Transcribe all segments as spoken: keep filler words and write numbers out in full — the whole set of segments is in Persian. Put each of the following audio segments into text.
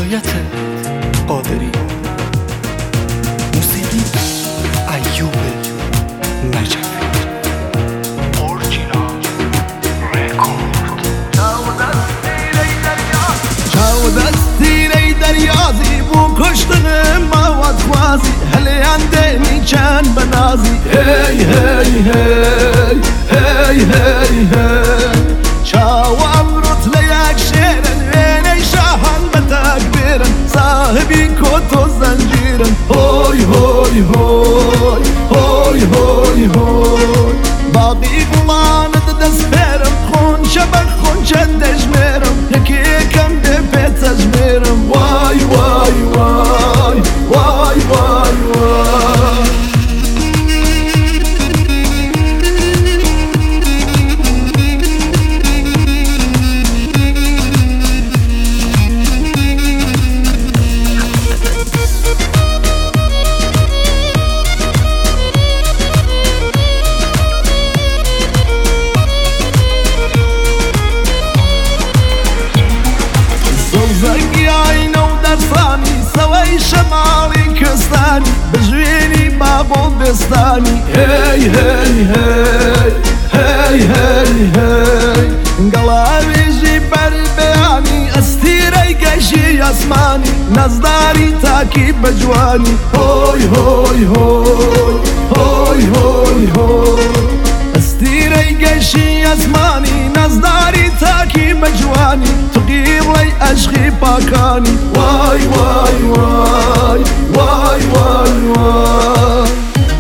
هدایت قادری، موسیقی ایوب نجفی. اورجینال رکورد. چاو دستی ری دریازی بو کشتن مواد خوازی هلیان دینی چند بنازی هی هی هی هی هی هی چاو امروت لیک شیرن وینی شاهان بتکبیرن صاحبی کت و زنجیرن هوی هوی هوی هوی هوی هوی باقی گلاند دست برم خون شبک خون چندش میرم یکی یکم ده پیتش میرم وای وای وای وای وای وای زنگی آینه و درسانی سوی شمالی کستانی بجوینی باغ و بستانی هی هی هی هی هی هی گلاویجی بر بیانی استیری گشی اسمانی نزداری تاکی بجوانی هوی هوی هوی هوی هوی هوی استیری گشی اسمانی نزداری تاکی بجوانی تقیلی عشقی پاکانی وای وای وای وای وای وای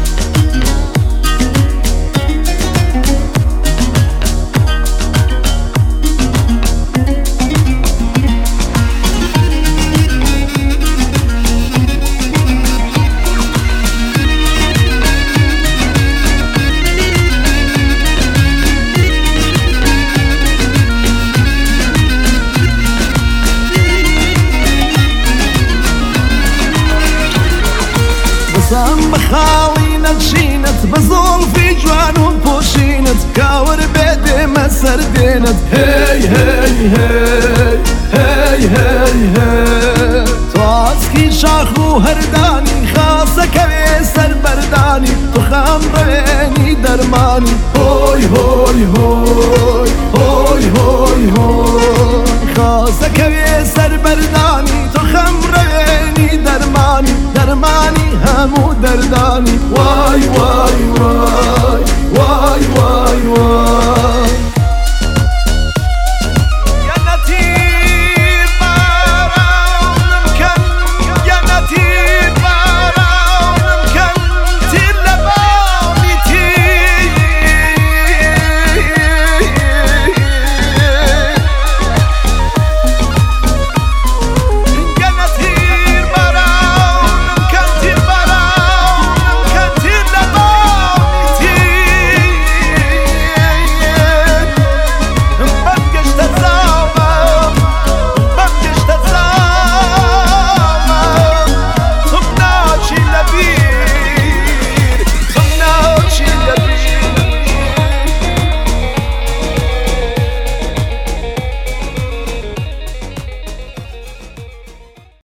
سام بخالی نشینت بزول فی جوانم پوشینت کاور بده مسردینت هی هی هی هی هی هی تو اسکی شاخ و هردانی خاصه کوی سر بردانی تو خام روینی درمانی هوی هوی هوی هوی هوی هوی خاصه کوی سر بردانی تو خام روینی درمانی درمانی همو دردانی وای وای